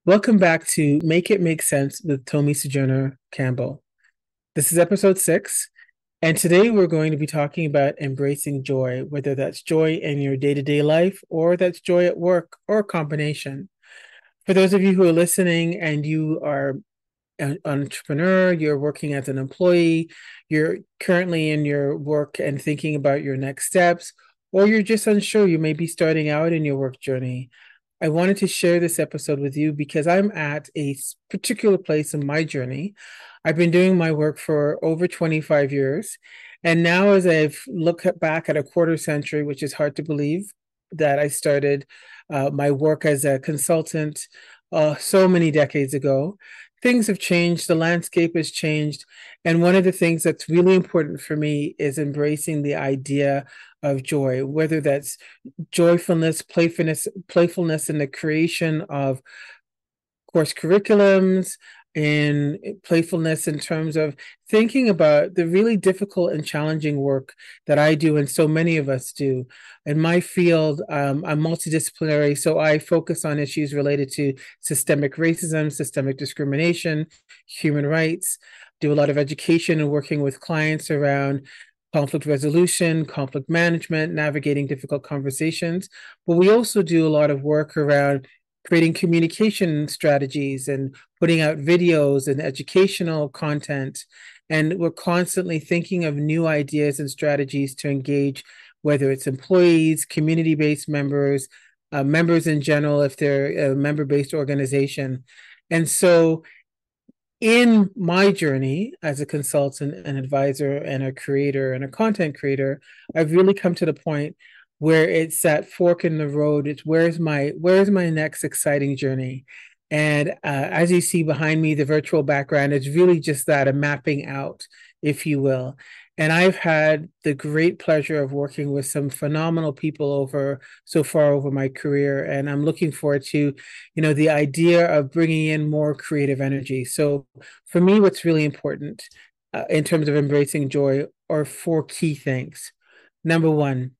Welcome back to Make It Make Sense with Tommy Sojourner Campbell. This is episode 6, and today we're going to be talking about embracing joy, whether that's joy in your day-to-day life or that's joy at work or a combination. For those of you who are listening and you are an entrepreneur, you're working as an employee, you're currently in your work and thinking about your next steps, or you're just unsure, you may be starting out in your work journey. I wanted to share this episode with you because I'm at a particular place in my journey. I've been doing my work for over 25 years. And now, as I've looked back at a quarter century, which is hard to believe, that I started my work as a consultant so many decades ago, things have changed, the landscape has changed. And one of the things that's really important for me is embracing the idea of joy, whether that's joyfulness, playfulness in the creation of course curriculums, and playfulness in terms of thinking about the really difficult and challenging work that I do and so many of us do. In my field, I'm multidisciplinary, so I focus on issues related to systemic racism, systemic discrimination, human rights, do a lot of education and working with clients around conflict resolution, conflict management, navigating difficult conversations. But we also do a lot of work around creating communication strategies and putting out videos and educational content. And we're constantly thinking of new ideas and strategies to engage, whether it's employees, community based members, members in general, if they're a member based organization. And so, in my journey as a consultant, an advisor, and a creator and a content creator, I've really come to the point where it's that fork in the road. It's where's my next exciting journey? And as you see behind me, the virtual background is really just that, a mapping out, if you will. And I've had the great pleasure of working with some phenomenal people over so far over my career, and I'm looking forward to, the idea of bringing in more creative energy. So for me, what's really important in terms of embracing joy are four key things. Number one,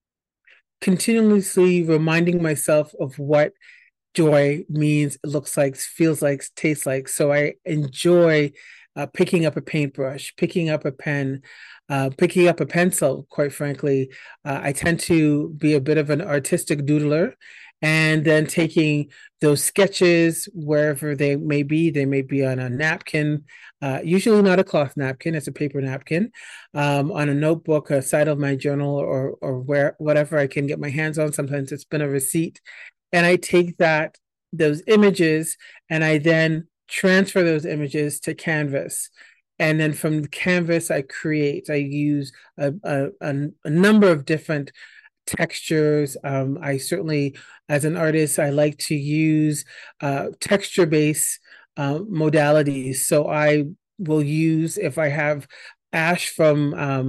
continuously reminding myself of what joy means, looks like, feels like, tastes like. So I enjoy picking up a paintbrush, picking up a pen, picking up a pencil, quite frankly. I tend to be a bit of an artistic doodler, and then taking those sketches wherever they may be on a napkin, usually not a cloth napkin, it's a paper napkin, on a notebook, a side of my journal, or whatever I can get my hands on. Sometimes it's been a receipt, and I take those images and I then transfer those images to Canvas. And then from the Canvas, I use a number of different textures. I certainly, as an artist, I like to use texture-based modalities. So I will use, if I have ash from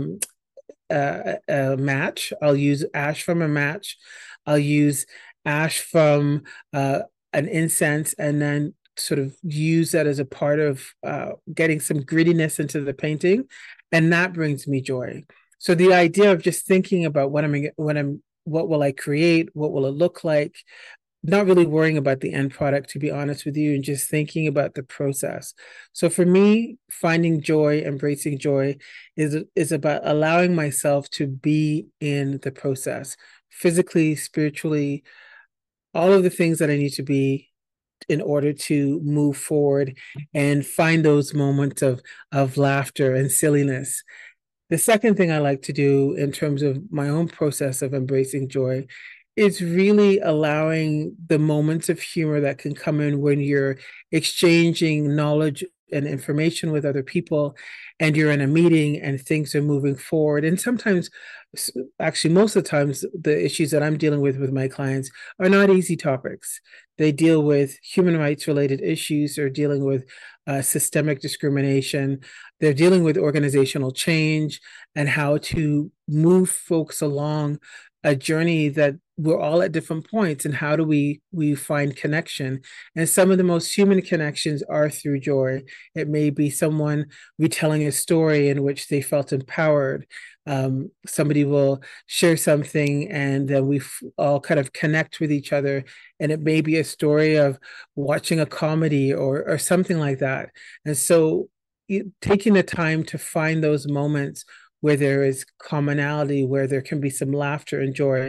a match, I'll use ash from a match. I'll use ash from an incense, and then sort of use that as a part of getting some grittiness into the painting, and that brings me joy. So the idea of just thinking about what will I create, what will it look like, not really worrying about the end product, to be honest with you, and just thinking about the process. So for me, finding joy, embracing joy is about allowing myself to be in the process, physically, spiritually, all of the things that I need to be in order to move forward and find those moments of laughter and silliness. The second thing I like to do in terms of my own process of embracing joy is really allowing the moments of humor that can come in when you're exchanging knowledge and information with other people, and you're in a meeting and things are moving forward. And sometimes, actually most of the times, the issues that I'm dealing with my clients are not easy topics. They deal with human rights related issues, they're dealing with systemic discrimination, they're dealing with organizational change and how to move folks along a journey that we're all at different points, and how do we find connection. And some of the most human connections are through joy. It may be someone retelling a story in which they felt empowered. Somebody will share something, and then all kind of connect with each other. And it may be a story of watching a comedy or something like that. And so, taking the time to find those moments where there is commonality, where there can be some laughter and joy,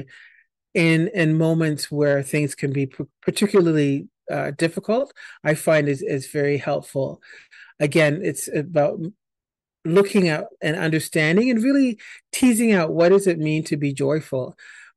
in moments where things can be particularly difficult, I find is very helpful. Again, it's about looking at and understanding and really teasing out what does it mean to be joyful.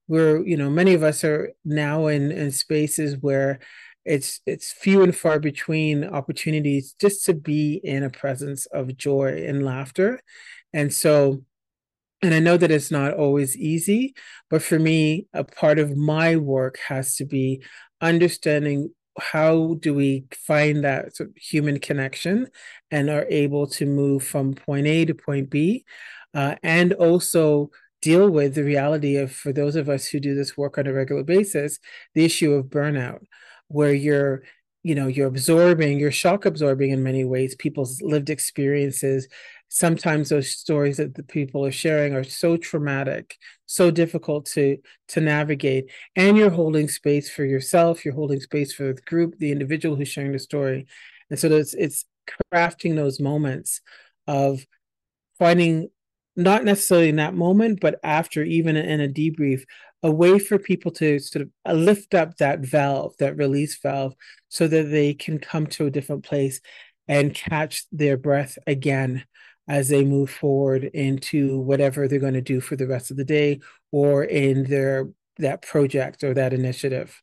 Many of us are now in spaces where it's few and far between opportunities just to be in a presence of joy and laughter. And so, and I know that it's not always easy, but for me, a part of my work has to be understanding how do we find that sort of human connection and are able to move from point A to point B, and also deal with the reality of, for those of us who do this work on a regular basis, the issue of burnout, where you're absorbing, you're shock absorbing in many ways people's lived experiences. Sometimes those stories that the people are sharing are so traumatic, so difficult to navigate, and you're holding space for yourself, you're holding space for the group, the individual who's sharing the story. And so it's crafting those moments of finding, not necessarily in that moment, but after, even in a debrief, a way for people to sort of lift up that valve, that release valve, so that they can come to a different place and catch their breath again as they move forward into whatever they're going to do for the rest of the day, or in that project or that initiative.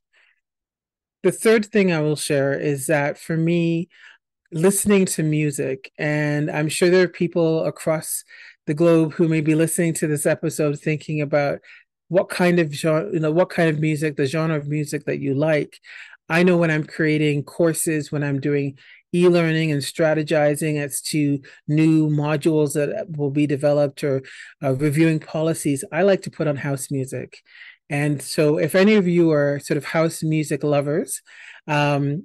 The third thing I will share is that for me, listening to music, and I'm sure there are people across the globe who may be listening to this episode thinking about what kind of genre, what kind of music, the genre of music that you like. I know when I'm creating courses, when I'm doing e-learning and strategizing as to new modules that will be developed, or reviewing policies, I like to put on house music. And so if any of you are sort of house music lovers, um,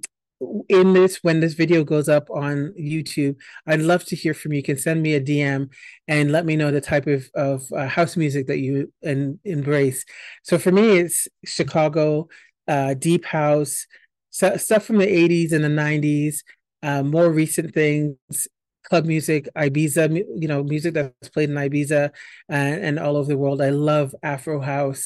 when this video goes up on YouTube, I'd love to hear from you. You can send me a DM and let me know the type of house music that you embrace. So for me, it's Chicago, deep house, stuff from the 80s and the 90s, more recent things, club music, Ibiza, music that's played in Ibiza and all over the world. I love Afro house,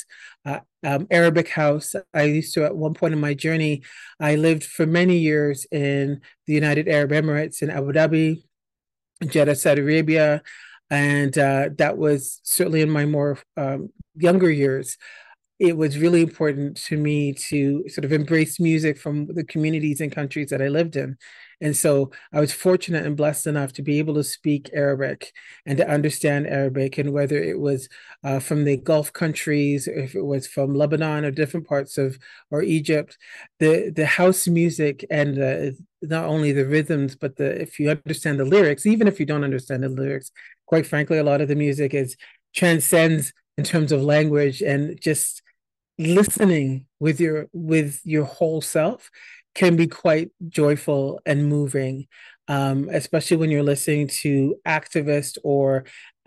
Arabic house. I used to, at one point in my journey, I lived for many years in the United Arab Emirates in Abu Dhabi, Jeddah, Saudi Arabia, and that was certainly in my more younger years. It was really important to me to sort of embrace music from the communities and countries that I lived in. And so I was fortunate and blessed enough to be able to speak Arabic and to understand Arabic. And whether it was from the Gulf countries, if it was from Lebanon or different parts of, or Egypt, the house music and not only the rhythms, but if you understand the lyrics, even if you don't understand the lyrics, quite frankly, a lot of the music transcends in terms of language, and just listening with your whole self can be quite joyful and moving, especially when you're listening to activist or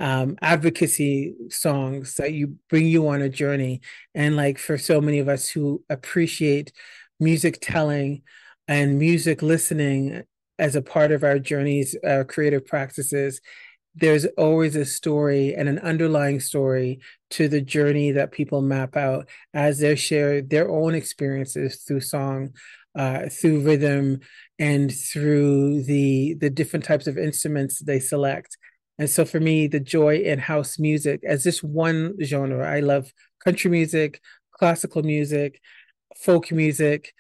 advocacy songs that bring you on a journey. And like, for so many of us who appreciate music telling and music listening as a part of our journeys, our creative practices, there's always a story and an underlying story to the journey that people map out as they share their own experiences through song, through rhythm, and through the different types of instruments they select. And so for me, the joy in house music as just one genre, I love country music, classical music, folk music,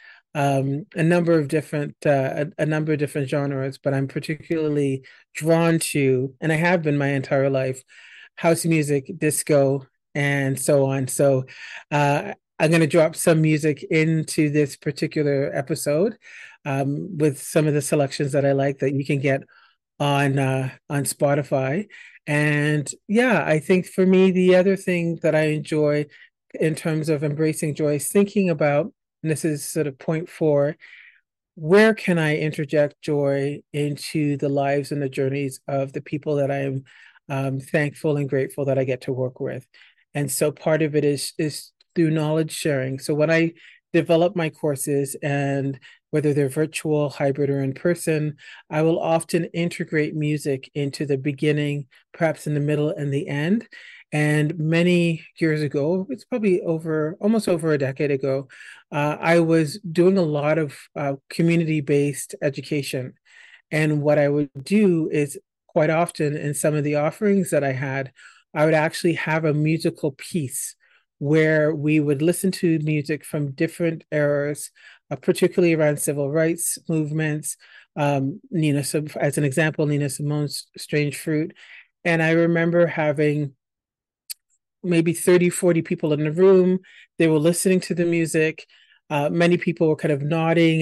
a number of different genres, but I'm particularly drawn to, and I have been my entire life, house music, disco, and so on. So I'm going to drop some music into this particular episode, with some of the selections that I like that you can get on Spotify. And yeah, I think for me, the other thing that I enjoy in terms of embracing joy is thinking about, and this is sort of point four, where can I interject joy into the lives and the journeys of the people that I'm thankful and grateful that I get to work with. And so part of it is through knowledge sharing. So when I develop my courses, and whether they're virtual, hybrid, or in person, I will often integrate music into the beginning, perhaps in the middle and the end. And many years ago, it's probably almost over a decade ago, I was doing a lot of community-based education. And what I would do is quite often in some of the offerings that I had, I would actually have a musical piece where we would listen to music from different eras, particularly around civil rights movements. As an example, Nina Simone's Strange Fruit. And I remember having maybe 30, 40 people in the room. They were listening to the music. Many people were kind of nodding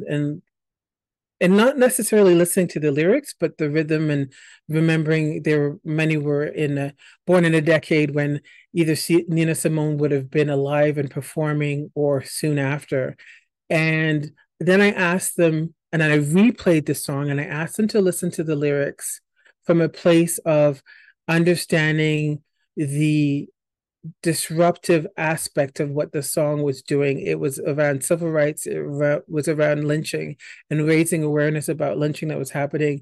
and not necessarily listening to the lyrics, but the rhythm, and remembering many were born in a decade when either Nina Simone would have been alive and performing or soon after. And then I asked them, and then I replayed the song, and I asked them to listen to the lyrics from a place of understanding the disruptive aspect of what the song was doing. It was around civil rights, was around lynching and raising awareness about lynching that was happening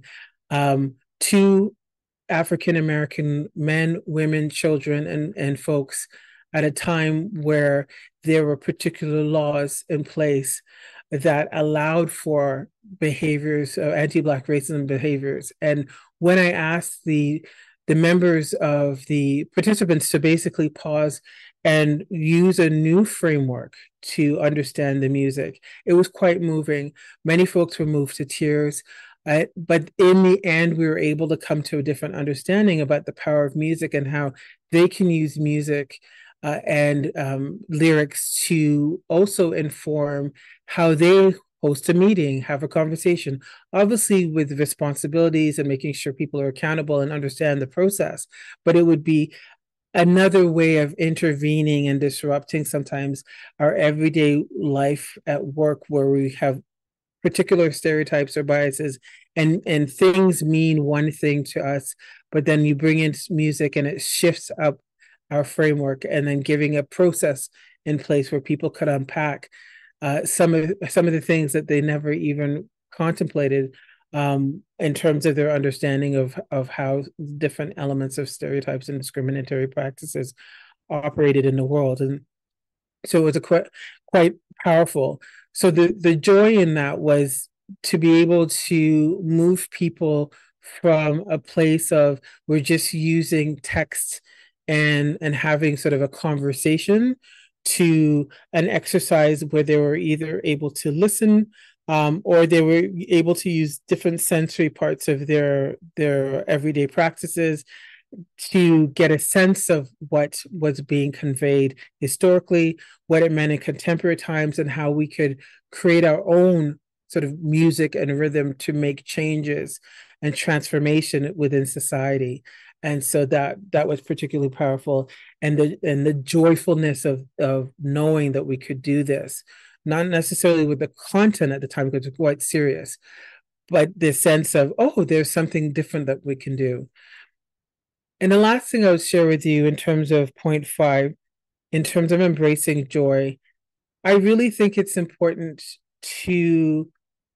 to African American men, women, children, and folks at a time where there were particular laws in place that allowed for behaviors, anti-Black racism behaviors. And when I asked the members of the participants to basically pause and use a new framework to understand the music, it was quite moving. Many folks were moved to tears. But in the end, we were able to come to a different understanding about the power of music and how they can use music and lyrics to also inform how they host a meeting, have a conversation, obviously with responsibilities and making sure people are accountable and understand the process. But it would be another way of intervening and disrupting sometimes our everyday life at work, where we have particular stereotypes or biases, and things mean one thing to us, but then you bring in music and it shifts up our framework, and then giving a process in place where people could unpack some of the things that they never even contemplated, in terms of their understanding of how different elements of stereotypes and discriminatory practices operated in the world. And so it was quite powerful. So the joy in that was to be able to move people from a place of we're just using text and having sort of a conversation, to an exercise where they were either able to listen, or they were able to use different sensory parts of their everyday practices to get a sense of what was being conveyed historically, what it meant in contemporary times, and how we could create our own sort of music and rhythm to make changes and transformation within society. And so that was particularly powerful, and the joyfulness of knowing that we could do this, not necessarily with the content at the time because it's quite serious, but the sense of, oh, there's something different that we can do. And the last thing I would share with you in terms of point five, in terms of embracing joy, I really think it's important to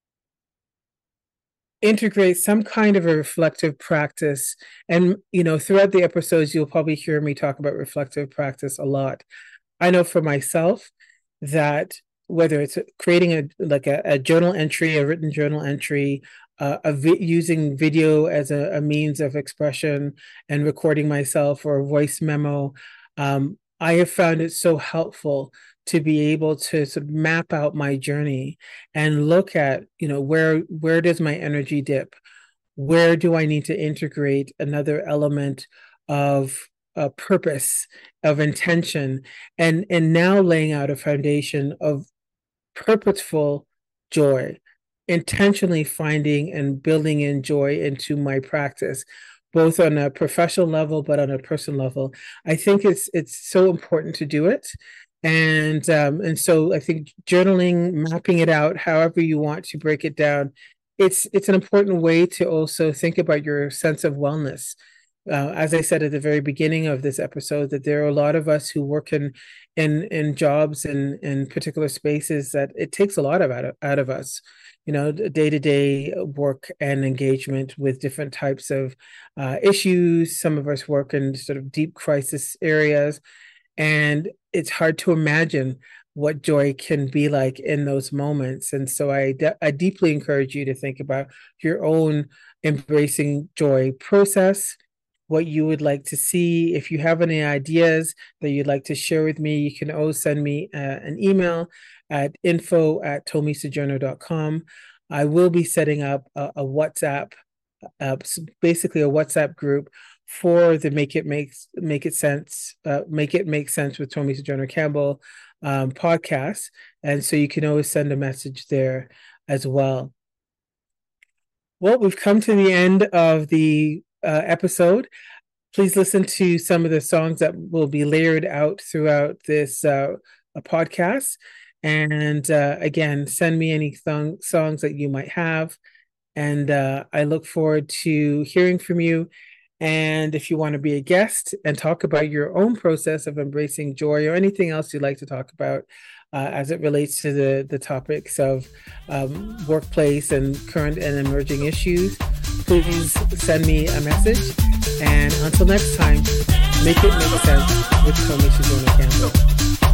integrate some kind of a reflective practice. And, throughout the episodes, you'll probably hear me talk about reflective practice a lot. I know for myself that whether it's creating a journal entry, a written journal entry, using video as a means of expression and recording myself, or a voice memo, I have found it so helpful to be able to sort of map out my journey and look at, where does my energy dip? Where do I need to integrate another element of purpose, of intention, and now laying out a foundation of purposeful joy, intentionally finding and building in joy into my practice, both on a professional level but on a personal level. I think it's so important to do it. And so I think journaling, mapping it out, however you want to break it down, it's an important way to also think about your sense of wellness. As I said at the very beginning of this episode, that there are a lot of us who work in jobs and in particular spaces that it takes a lot of out of us. You know, day-to-day work and engagement with different types of issues. Some of us work in sort of deep crisis areas, and it's hard to imagine what joy can be like in those moments. And so I deeply encourage you to think about your own embracing joy process, what you would like to see. If you have any ideas that you'd like to share with me, you can always send me an email at info@tomisojourner.com. I will be setting up a WhatsApp, basically a WhatsApp group for the Make It Make Sense with Tomi Sojourner Campbell podcast. And so you can always send a message there as well. Well, we've come to the end of the episode. Please listen to some of the songs that will be layered out throughout this podcast. And again, send me any songs that you might have. And I look forward to hearing from you. And if you want to be a guest and talk about your own process of embracing joy or anything else you'd like to talk about as it relates to the topics of workplace and current and emerging issues, please send me a message. And until next time, make it make sense with Tomi Sojourner Campbell.